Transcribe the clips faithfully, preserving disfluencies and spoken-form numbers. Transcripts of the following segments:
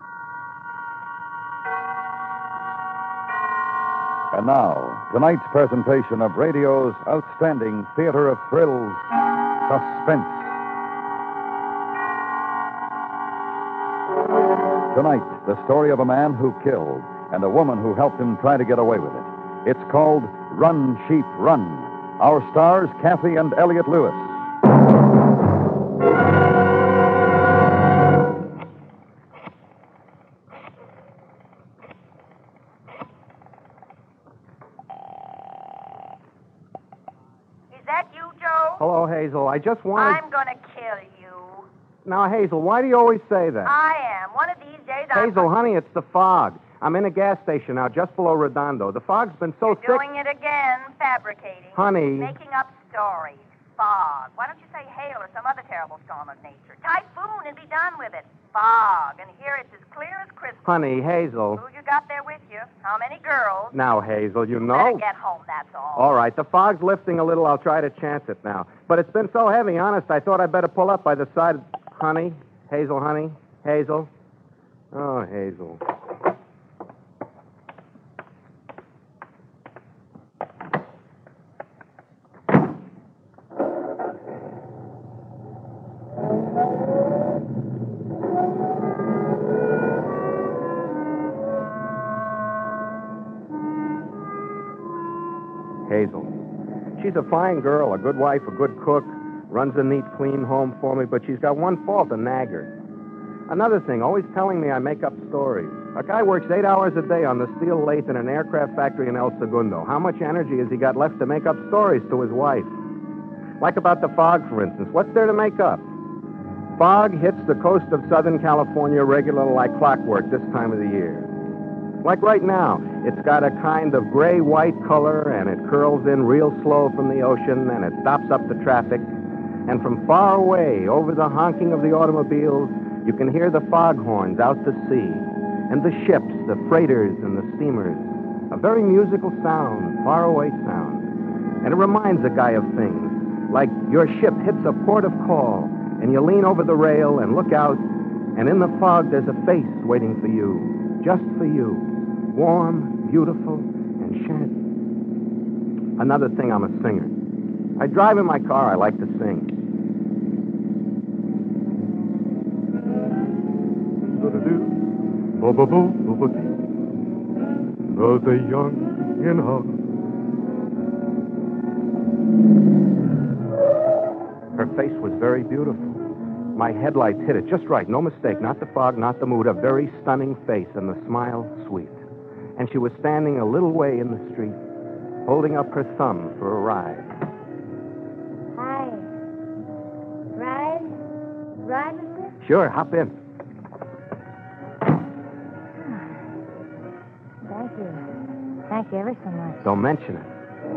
And now, tonight's presentation of radio's outstanding theater of thrills, Suspense. Tonight, the story of a man who killed and a woman who helped him try to get away with it. It's called Run, Sheep, Run. Our stars, Kathy and Elliot Lewis. Is that you, Joe? Hello, Hazel. I just wanted... I'm gonna kill you. Now, Hazel, why do you always say that? I am. One of these days I'm... Hazel, honey, it's the fog. I'm in a gas station now, just below Redondo. The fog's been so You're thick... doing it again, fabricating. Honey. Making up stories. Fog. Why don't you say hail or some other terrible storm of nature? Typhoon and be done with it. Fog. And here it's as clear as Christmas. Honey, Hazel. Who you got there with you? How many girls? Now, Hazel, you know... Better get home, that's all. All right, the fog's lifting a little. I'll try to chance it now. But it's been so heavy, honest, I thought I'd better pull up by the side... Honey? Hazel, honey? Hazel? Oh, Hazel. Hazel. She's a fine girl, a good wife, a good cook, runs a neat, clean home for me, but she's got one fault, a nagger. Another thing, always telling me I make up stories. A guy works eight hours a day on the steel lathe in an aircraft factory in El Segundo. How much energy has he got left to make up stories to his wife? Like about the fog, for instance. What's there to make up? Fog hits the coast of Southern California regular like clockwork this time of the year. Like right now, it's got a kind of gray-white color, and it curls in real slow from the ocean, and it stops up the traffic. And from far away, over the honking of the automobiles, you can hear the foghorns out to sea, and the ships, the freighters and the steamers. A very musical sound, faraway sound. And it reminds a guy of things, like your ship hits a port of call, and you lean over the rail and look out, and in the fog there's a face waiting for you, just for you. Warm, beautiful, and shed. Another thing, I'm a singer. I drive in my car. I like to sing. The young in heart. Her face was very beautiful. My headlights hit it just right. No mistake. Not the fog, not the mood. A very stunning face, and the smile sweet. And she was standing a little way in the street, holding up her thumb for a ride. Hi. Ride? Ride with me? Sure, hop in. Thank you. Thank you ever so much. Don't mention it.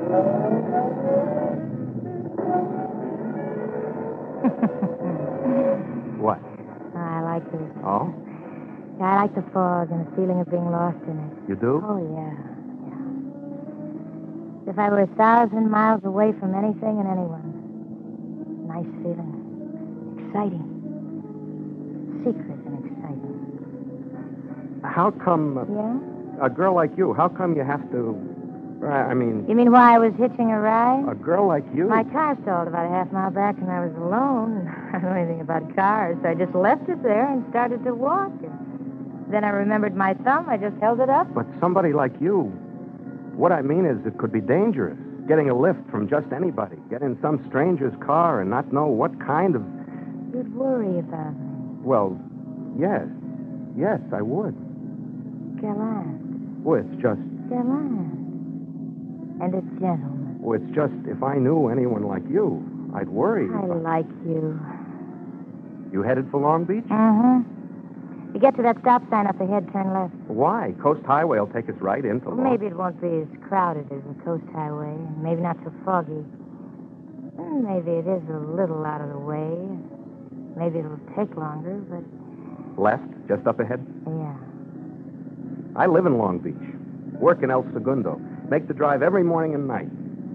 What? I like this. Oh? Yeah, I like the fog and the feeling of being lost in it. You do? Oh, yeah. Yeah. If I were a thousand miles away from anything and anyone. Nice feeling. Exciting. Secret and exciting. How come... Uh, Yeah? A girl like you, how come you have to... I mean... You mean why I was hitching a ride? A girl like you? My car stalled about a half mile back and I was alone. I don't know anything about cars, so I just left it there and started to walk. And then I remembered my thumb. I just held it up. But somebody like you, what I mean is it could be dangerous. Getting a lift from just anybody. Get in some stranger's car and not know what kind of... You'd worry about me. Well, yes. Yes, I would. Gallant. Well, it's just... Gallant. And a gentleman. Well, it's just if I knew anyone like you, I'd worry. I like you. You headed for Long Beach? Mm-hmm. You get to that stop sign up ahead, turn left. Why? Coast Highway will take us right into Well, Long... maybe it won't be as crowded as the Coast Highway, and maybe not so foggy. Mm, Maybe it is a little out of the way. Maybe it'll take longer, but Left, just up ahead? yeah. I live in Long Beach. Work in El Segundo. Make the drive every morning and night.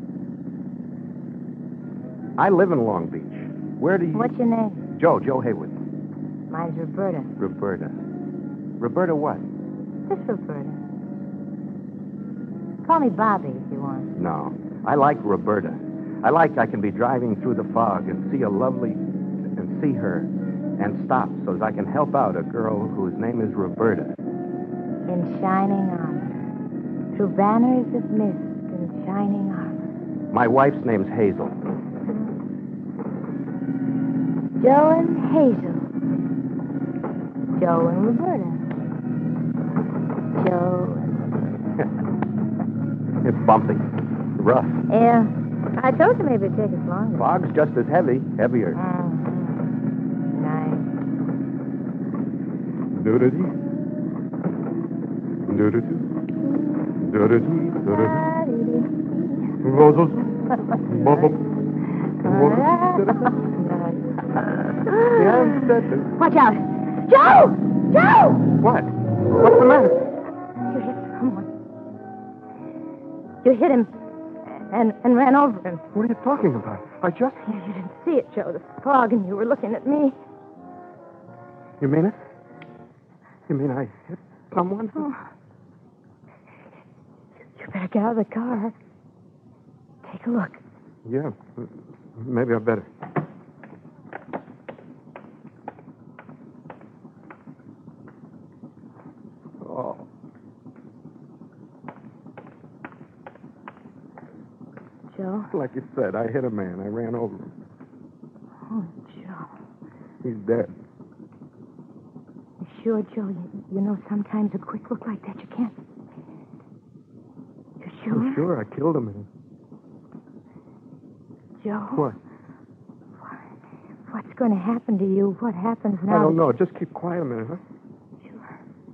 I live in Long Beach. Where do you... What's your name? Joe, Joe Haywood. Mine's Roberta. Roberta. Roberta what? This Roberta. Call me Bobby if you want. No. I like Roberta. I like I can be driving through the fog and see a lovely... and see her and stop so that I can help out a girl whose name is Roberta. In shining armor. Through banners of mist in shining armor. My wife's name's Hazel. Joe and Hazel. Joe and Roberta. Joe and... It's bumpy. Rough. Yeah. I told you maybe it'd take us longer. Fog's just as heavy. Heavier. Mm-hmm. Nice. Do-do-dee. Do-do-doo. Do-do-doo. Do-do-doo. Roses. Bubble. Watch out. Joe! Joe! What? What's the matter? You hit someone. You hit him and, and ran over him. What are you talking about? I just... You, you didn't see it, Joe. The fog, and you were looking at me. You mean it? You mean I hit someone? Oh. You better get out of the car. Take a look. Yeah. Maybe I better. Oh. Joe? Like you said, I hit a man. I ran over him. Oh, Joe. He's dead. You sure, Joe? You, you know, sometimes a quick look like that, you can't... You sure? I'm sure I killed him. Joe? What? What's going to happen to you? What happens now? I don't know. Just keep quiet a minute, huh? Sure.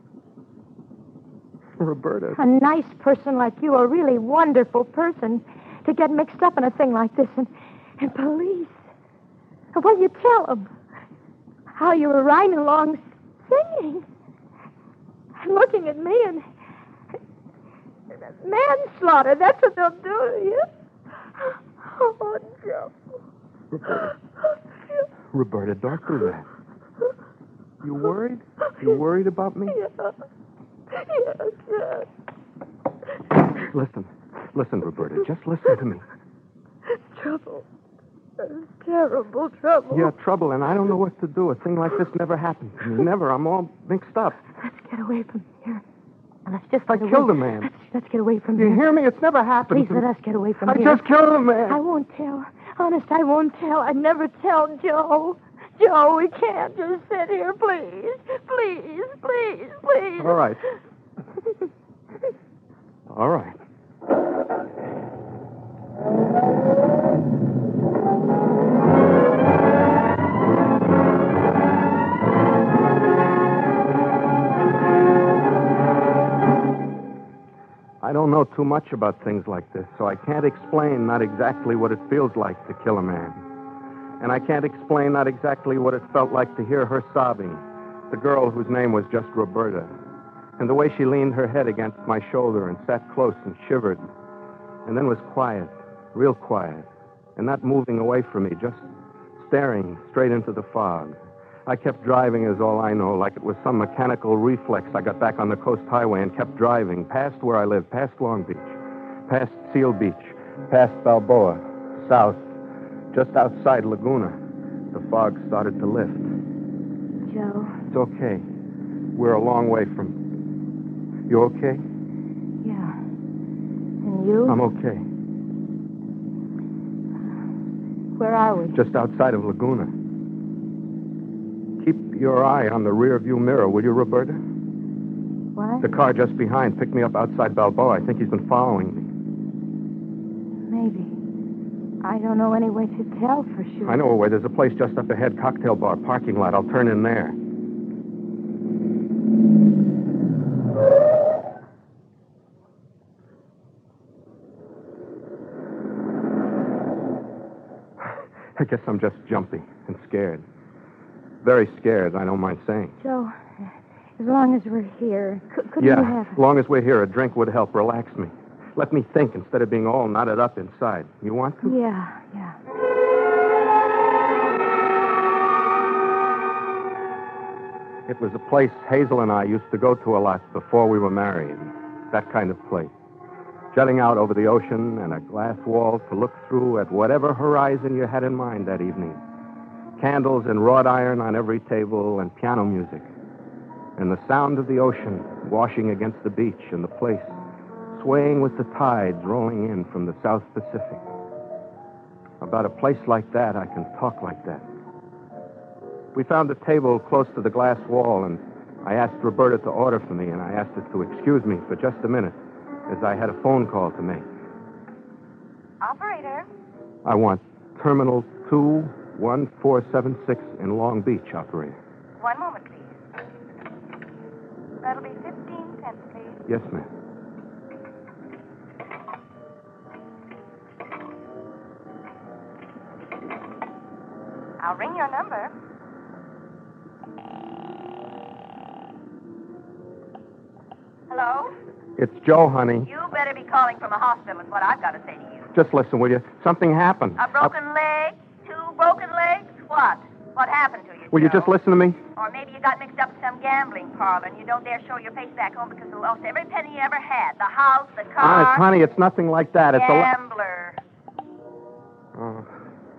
Roberta. A nice person like you, a really wonderful person, to get mixed up in a thing like this, and, and police. Well, you tell them how you were riding along singing and looking at me, and manslaughter, that's what they'll do to you. Oh, Joe. Roberta. Roberta, don't do that. You worried? You worried about me? Yeah. Yes, yes. Listen. Listen, Roberta. Just listen to me. Trouble. There's terrible trouble. Yeah, trouble, and I don't know what to do. A thing like this never happened to me. Never. I'm all mixed up. Let's get away from here. And let's just I get killed away. a man. Let's, let's get away from You here. hear me? It's never happened Please to let me. us get away from I here. just killed a man. I won't tell. Honest, I won't tell. I'd never tell Joe. Joe, we can't just sit here, please. Please, please, please. All right. All right. I don't know too much about things like this, so I can't explain not exactly what it feels like to kill a man. And I can't explain not exactly what it felt like to hear her sobbing, the girl whose name was just Roberta, and the way she leaned her head against my shoulder and sat close and shivered, and then was quiet, real quiet, and not moving away from me, just staring straight into the fog. I kept driving as all I know, like it was some mechanical reflex. I got back on the coast highway and kept driving, past where I lived, past Long Beach, past Seal Beach, past Balboa, south, just outside Laguna. The fog started to lift. Joe. It's okay. We're a long way from... You okay? Yeah. And you? I'm okay. Where are we? Just outside of Laguna. Keep your eye on the rear view mirror, will you, Roberta? What? The car just behind picked me up outside Balboa. I think he's been following me. Maybe. I don't know any way to tell for sure. I know a way. There's a place just up ahead, cocktail bar, parking lot. I'll turn in there. I guess I'm just jumpy and scared. Very scared, I don't mind saying. Joe, as long as we're here, could, could yeah, we have... as long as we're here, a drink would help relax me. Let me think instead of being all knotted up inside. You want to? Yeah, yeah. It was a place Hazel and I used to go to a lot before we were married. That kind of place. Jutting out over the ocean and a glass wall to look through at whatever horizon you had in mind that evening. Candles and wrought iron on every table and piano music. And the sound of the ocean washing against the beach and the place swaying with the tides rolling in from the South Pacific. About a place like that, I can talk like that. We found a table close to the glass wall, and I asked Roberta to order for me, and I asked her to excuse me for just a minute, as I had a phone call to make. Operator. I want Terminal two one four seven six in Long Beach, operator. One moment, please. That'll be fifteen cents, please. Yes, ma'am. I'll ring your number. Hello? It's Joe, honey. You better be calling from a hospital is what I've got to say to you. Just listen, will you? Something happened. A broken leg? Two broken legs? What? What happened to you, Will you Joe? just listen to me? Or maybe you got mixed up in some gambling parlor and you don't dare show your face back home because you lost every penny you ever had. The house, the car. Honest, honey, it's nothing like that. It's a... Gambler. Oh.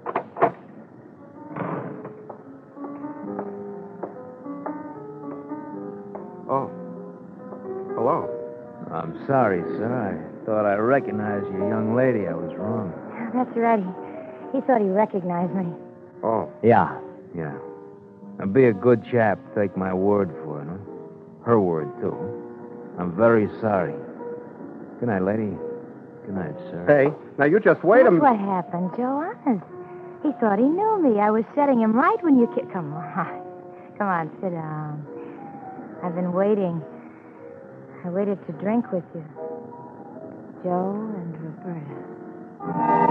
Oh. Hello. I'm sorry, sir. I thought I recognized your young lady. I was wrong. That's right. He, he thought he recognized me. Oh. Yeah, yeah. Now be a good chap. Take my word for it, huh? Her word, too. I'm very sorry. Good night, lady. Good night, sir. Hey, now you just wait a That's minute. what happened, Joe. Honest. He thought he knew me. I was setting him right when you... Ki- Come on. Come on, sit down. I've been waiting. I waited to drink with you. Joe and Roberta.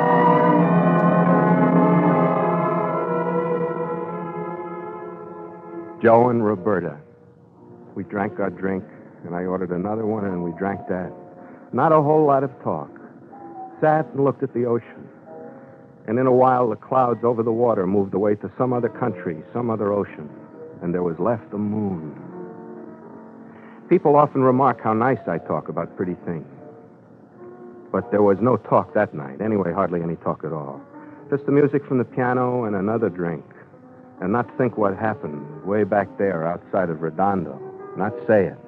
Joe and Roberta. We drank our drink, and I ordered another one, and we drank that. Not a whole lot of talk. Sat and looked at the ocean. And in a while, the clouds over the water moved away to some other country, some other ocean. And there was left the moon. People often remark how nice I talk about pretty things. But there was no talk that night. Anyway, hardly any talk at all. Just the music from the piano and another drink. And not think what happened way back there outside of Redondo. Not say it.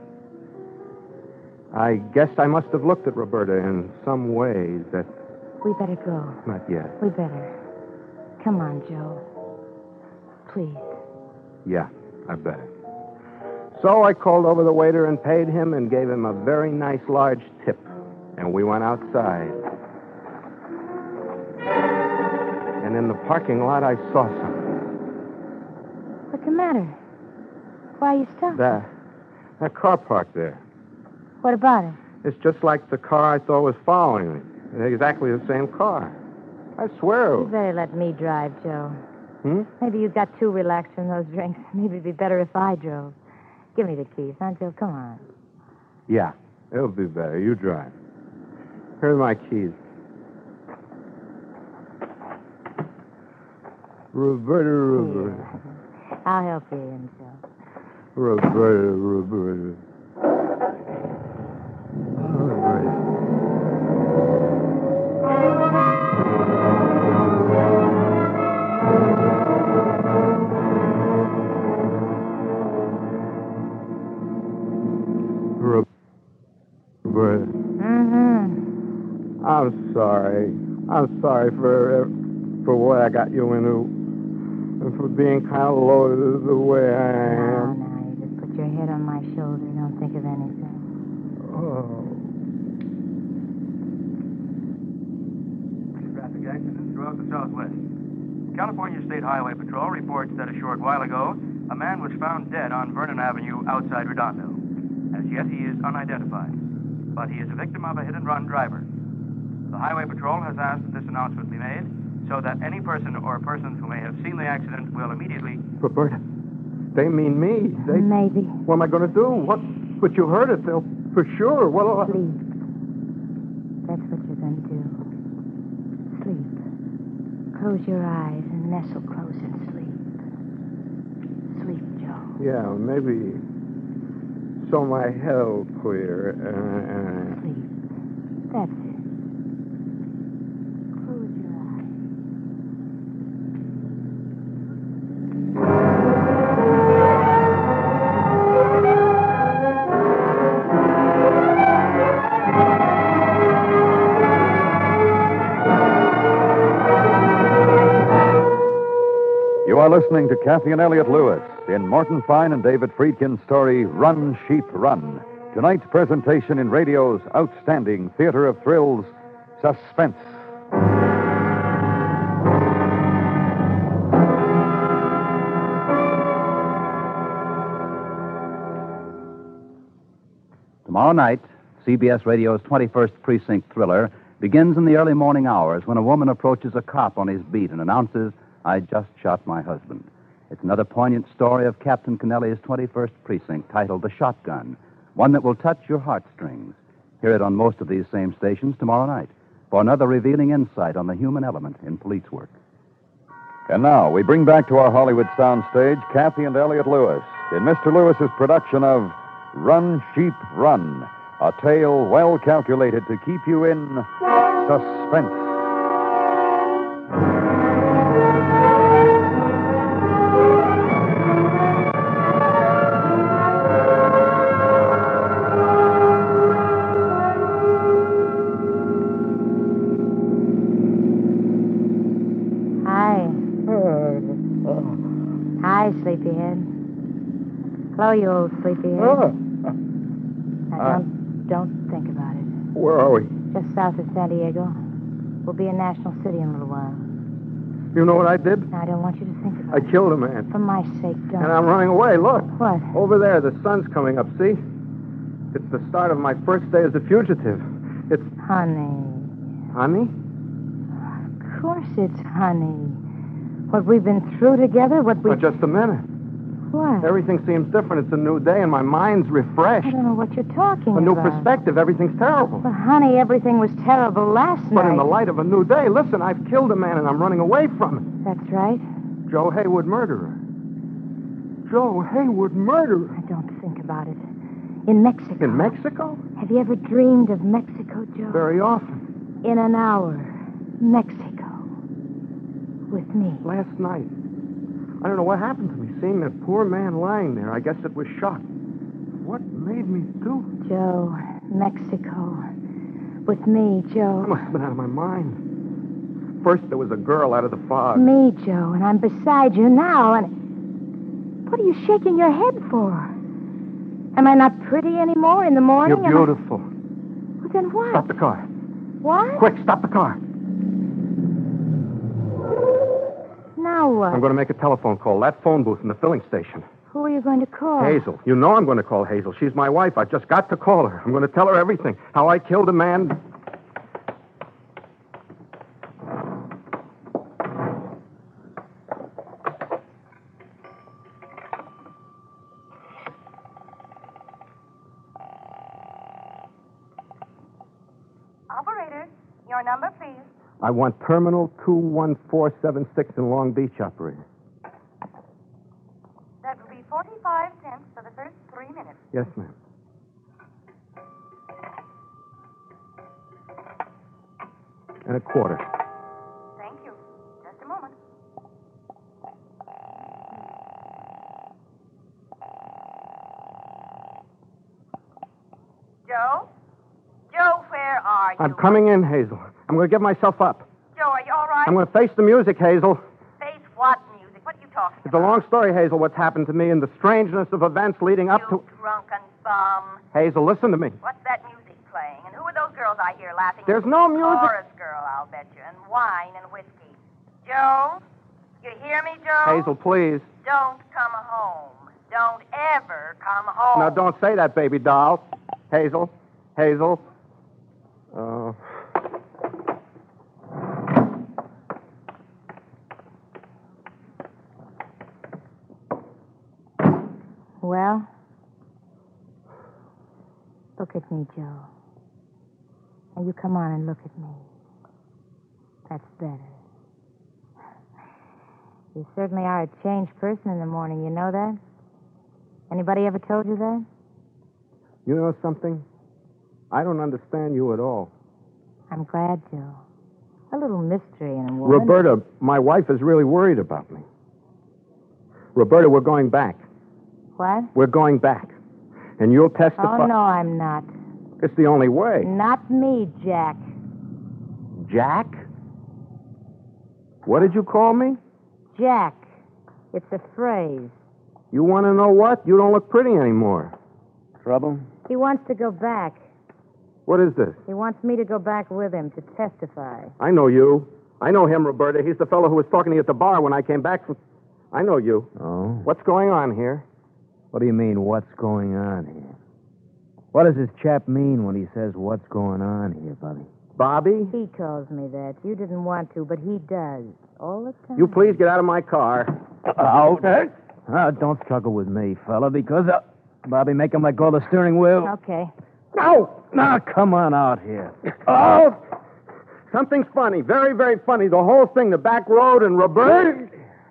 I guess I must have looked at Roberta in some way that... We better go. Not yet. We better. Come on, Joe. Please. Yeah, I better. So I called over the waiter and paid him and gave him a very nice large tip. And we went outside. And in the parking lot, I saw something. What's the matter? Why are you stopped? That, that car parked there. What about it? It's just like the car I thought was following me. It's exactly the same car. I swear. You better let me drive, Joe. Hmm? Maybe you got too relaxed from those drinks. Maybe it'd be better if I drove. Give me the keys, huh, Joe? Come on. Yeah, it'll be better. You drive. Here's my keys. Roberta, Roberta. I'll help you in, Joe. Roberta, Roberta. Roberta. Roberta. Mm-hmm. I'm sorry. I'm sorry for for what I got you into. And for being kind of loaded the way I Now, am. now, you just put your head on my shoulder. Don't think of anything. Oh. Traffic accidents throughout the Southwest. California State Highway Patrol reports that a short while ago, a man was found dead on Vernon Avenue outside Redondo. As yet, he is unidentified, but he is a victim of a hit-and-run driver. The Highway Patrol has asked that this announcement be made so that any person or persons who may have seen the accident will immediately... Roberta, they mean me. They... Maybe. What am I going to do? What? But you heard it. They'll... For sure. What'll I... Sleep. That's what you're going to do. Sleep. Close your eyes and nestle close and sleep. Sleep, Joe. Yeah, maybe so my head'll clear. Uh, uh. Sleep. That's it. Close your eyes. You are listening to Kathy and Elliot Lewis in Morton Fine and David Friedkin's story, Run, Sheep, Run. Tonight's presentation in radio's outstanding theater of thrills, Suspense. Tomorrow night, C B S Radio's twenty-first Precinct thriller begins in the early morning hours when a woman approaches a cop on his beat and announces, "I just shot my husband." It's another poignant story of Captain Kennelly's twenty-first Precinct titled The Shotgun, one that will touch your heartstrings. Hear it on most of these same stations tomorrow night for another revealing insight on the human element in police work. And now we bring back to our Hollywood soundstage Kathy and Elliot Lewis in Mister Lewis's production of Run, Sheep, Run, a tale well calculated to keep you in suspense. Hi, sleepyhead. Hello, you old sleepyhead. Oh. Now, Uh, don't, don't think about it. Where are we? Just south of San Diego. We'll be in National City in a little while. You know what I did? Now, I don't want you to think about I it. killed a man. For my sake, don't. And I'm running away. Look. What? Over there, the sun's coming up, see? It's the start of my first day as a fugitive. It's... Honey. Honey? Of course it's honey. What we've been through together, what we... Oh, just a minute. What? Everything seems different. It's a new day, and my mind's refreshed. I don't know what you're talking A new about. perspective. Everything's terrible. Well, honey, everything was terrible last But night. in the light of a new day, listen, I've killed a man, and I'm running away from him. That's right. Joe Haywood, murderer. Joe Haywood, murderer. Now, don't think about it. In Mexico. In Mexico? Have you ever dreamed of Mexico, Joe? Very often. In an hour. Mexico. With me. Last night. I don't know what happened to me, seeing that poor man lying there. I guess it was shock. What made me do it? Joe, Mexico. With me, Joe. I must have been out of my mind. First, there was a girl out of the fog. Me, Joe, and I'm beside you now, and... What are you shaking your head for? Am I not pretty anymore in the morning? You're Am I- beautiful. Well, then what? Stop the car. What? Quick, stop the car. Now what? I'm going to make a telephone call. That phone booth in the filling station. Who are you going to call? Hazel. You know I'm going to call Hazel. She's my wife. I've just got to call her. I'm going to tell her everything. How I killed a man. Operator, your number, please. I want Terminal two one four seven six in Long Beach, operator. That will be forty-five cents for the first three minutes. Yes, ma'am. And a quarter. Thank you. Just a moment. Joe? Joe, where are you? I'm coming in, Hazel. I'm going to give myself up. Joe, are you all right? I'm going to face the music, Hazel. Face what music? What are you talking It's a about? long story, Hazel, what's happened to me and the strangeness of events leading up You to... drunken bum. Hazel, listen to me. What's that music playing? And who are those girls I hear laughing? There's no music. Chorus girl, I'll bet you. And wine and whiskey. Joe? You hear me, Joe? Hazel, please. Don't come home. Don't ever come home. Now, don't say that, baby doll. Hazel. Hazel. Oh. Well? Look at me, Joe. Now, you come on and look at me. That's better. You certainly are a changed person in the morning, you know that? Anybody ever told you that? You know something? I don't understand you at all. I'm glad, Joe. A little mystery in a woman. Roberta, my wife is really worried about me. Roberta, we're going back. What? We're going back. And you'll testify. Oh, no, I'm not. It's the only way. Not me, Jack. Jack? What did you call me? Jack. It's a phrase. You want to know what? You don't look pretty anymore. Trouble? He wants to go back. What is this? He wants me to go back with him to testify. I know you. I know him, Roberta. He's the fellow who was talking to you at the bar when I came back from... I know you. Oh? What's going on here? What do you mean, what's going on here? What does this chap mean when he says what's going on here, Bobby? Bobby? He calls me that. You didn't want to, but he does. All the time. You please get out of my car. Out? Uh, don't struggle with me, fella, because... Uh, Bobby, make him let go of the steering wheel. Okay. No! Now, come on out here. Oh! Something's funny. Very, very funny. The whole thing, the back road and Roberta...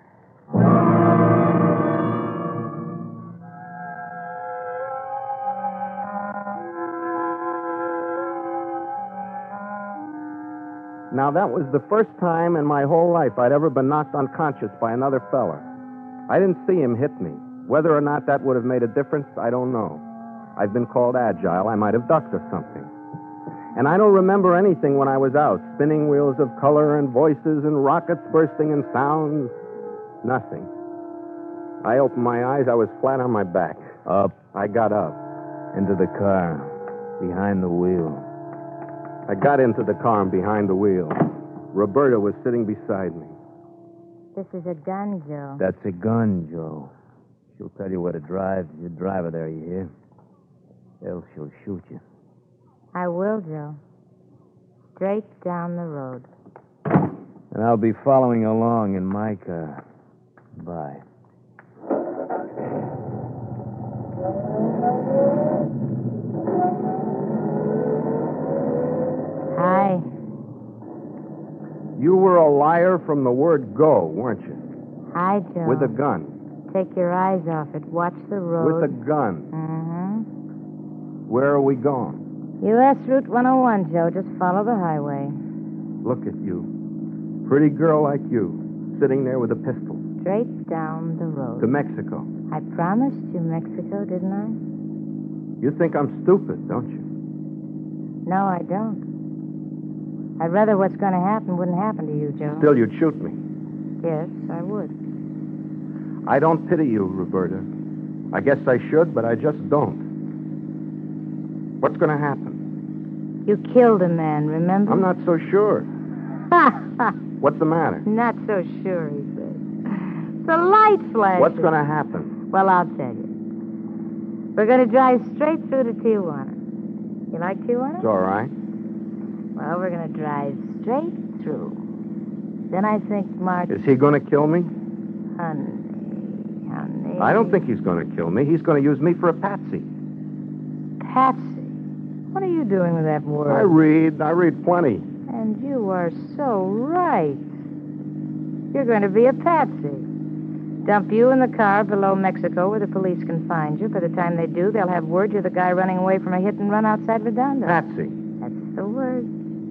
Now, that was the first time in my whole life I'd ever been knocked unconscious by another fella. I didn't see him hit me. Whether or not that would have made a difference, I don't know. I've been called agile. I might have ducked or something. And I don't remember anything when I was out. Spinning wheels of color and voices and rockets bursting and sounds. Nothing. I opened my eyes. I was flat on my back. Up. I got up. Into the car. Behind the wheel. I got into the car and behind the wheel. Roberta was sitting beside me. This is a gun, Joe. That's a gun, Joe. She'll tell you where to drive. You drive her there, you hear? Else she'll shoot you. I will, Joe. Straight down the road. And I'll be following along in my car. Bye. Hi. You were a liar from the word go, weren't you? Hi, Joe. With a gun. Take your eyes off it. Watch the road. With a gun. Mm-hmm. Where are we going? U S Route one oh one, Joe. Just follow the highway. Look at you. Pretty girl like you, sitting there with a pistol. Straight down the road. To Mexico. I promised you Mexico, didn't I? You think I'm stupid, don't you? No, I don't. I'd rather what's going to happen wouldn't happen to you, Joe. Still, you'd shoot me. Yes, I would. I don't pity you, Roberta. I guess I should, but I just don't. What's going to happen? You killed a man, remember? I'm not so sure. Ha ha! What's the matter? Not so sure, he said. The light flashed. What's going to happen? Well, I'll tell you. We're going to drive straight through to Tijuana. You like Tijuana? It's all right. Well, we're going to drive straight through. Then I think Mark... Is he going to kill me? Honey, honey... I don't think he's going to kill me. He's going to use me for a patsy. Patsy? What are you doing with that word? I read. I read plenty. And you are so right. You're going to be a patsy. Dump you in the car below Mexico where the police can find you. By the time they do, they'll have word you're the guy running away from a hit and run outside Redondo. Patsy. That's the word.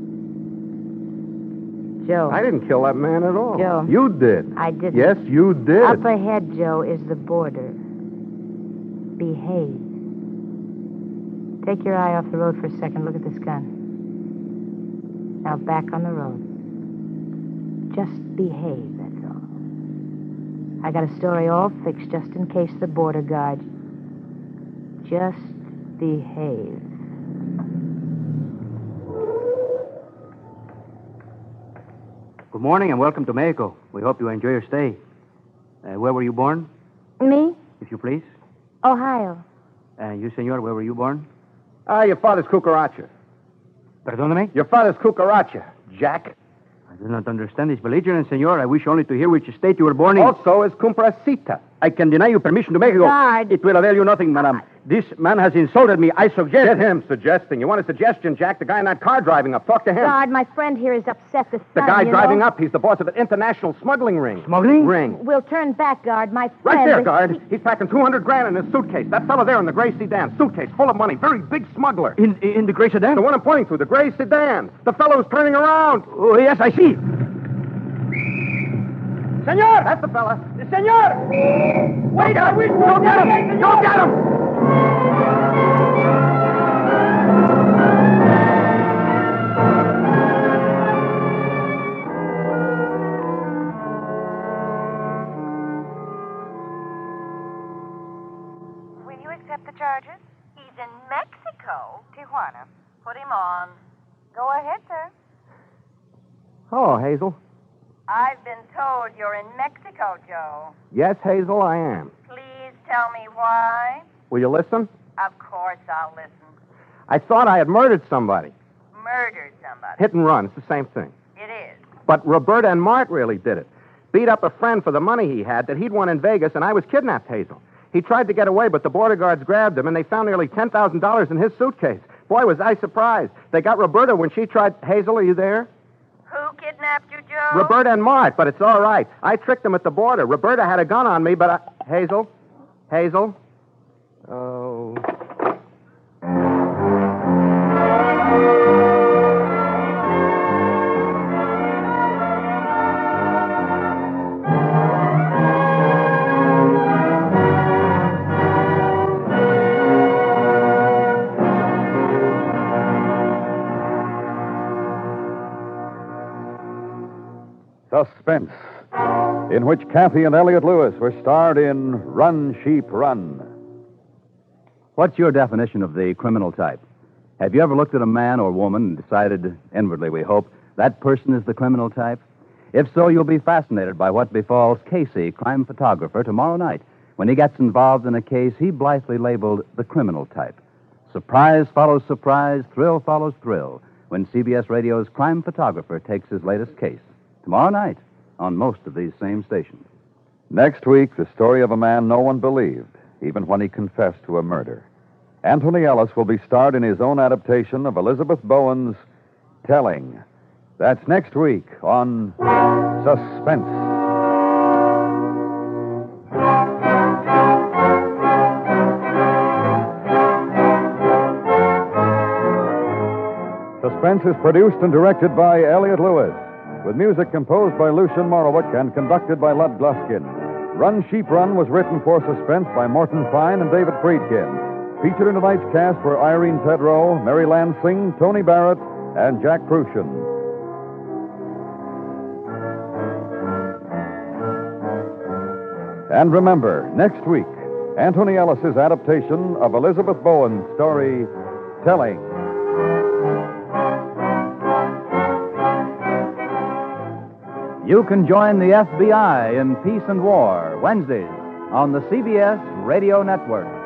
Joe. I didn't kill that man at all. Joe. You did. I didn't. Yes, you did. Up ahead, Joe, is the border. Behave. Take your eye off the road for a second. Look at this gun. Now back on the road. Just behave, that's all. I got a story all fixed just in case the border guards. Just behave. Good morning and welcome to Mexico. We hope you enjoy your stay. Uh, where were you born, Me? if you please? Ohio. And you, senor, where were you born? Ah, your father's cucaracha. Perdóname? Your father's cucaracha, Jack. I do not understand this belligerence, senor. I wish only to hear which state you were born in. Also is comprasita. I can deny you permission to Mexico. Guard. It will avail you nothing, madam. This man has insulted me. I suggest... Get him suggesting. You want a suggestion, Jack? The guy in that car driving up. Talk to him. Guard, my friend here is upset. The sun, The guy you driving know. up, he's the boss of an international smuggling ring. Smuggling? Ring. We'll turn back, Guard. My friend... Right there, is- guard. He's packing two hundred grand in his suitcase. That fellow there in the gray sedan. Suitcase full of money. Very big smuggler. In in the gray sedan? The one I'm pointing to, the gray sedan. The fellow's turning around. Oh, yes, I see. Senor! That's the fella. Senor! Wait, I will... Go get him! Go get him! Will you accept the charges? He's in Mexico, Tijuana. Put him on. Go ahead, sir. Oh, Hazel. I've been told you're in Mexico, Joe. Yes, Hazel, I am. Please tell me why. Will you listen? Of course I'll listen. I thought I had murdered somebody. Murdered somebody. Hit and run. It's the same thing. It is. But Roberta and Mart really did it. Beat up a friend for the money he had that he'd won in Vegas, and I was kidnapped, Hazel. He tried to get away, but the border guards grabbed him, and they found nearly ten thousand dollars in his suitcase. Boy, was I surprised. They got Roberta when she tried... Hazel, are you there? Who kidnapped you, Joe? Roberta and Mart, but it's all right. I tricked them at the border. Roberta had a gun on me, but I... Hazel? Hazel? Oh... Suspense, in which Kathy and Elliot Lewis were starred in Run, Sheep, Run. What's your definition of the criminal type? Have you ever looked at a man or woman and decided, inwardly we hope, that person is the criminal type? If so, you'll be fascinated by what befalls Casey, crime photographer, tomorrow night when he gets involved in a case he blithely labeled the criminal type. Surprise follows surprise, thrill follows thrill, when C B S Radio's crime photographer takes his latest case. Tomorrow night on most of these same stations. Next week, the story of a man no one believed, even when he confessed to a murder. Anthony Ellis will be starred in his own adaptation of Elizabeth Bowen's Telling. That's next week on Suspense. Suspense is produced and directed by Elliot Lewis, with music composed by Lucien Morawick and conducted by Lud Gluskin. Run, Sheep, Run was written for Suspense by Morton Fine and David Friedkin. Featured in tonight's cast were Irene Tedrow, Mary Lansing, Tony Barrett, and Jack Crucian. And remember, next week, Anthony Ellis's adaptation of Elizabeth Bowen's story, Telling. You can join the F B I in Peace and War, Wednesdays on the C B S Radio Network.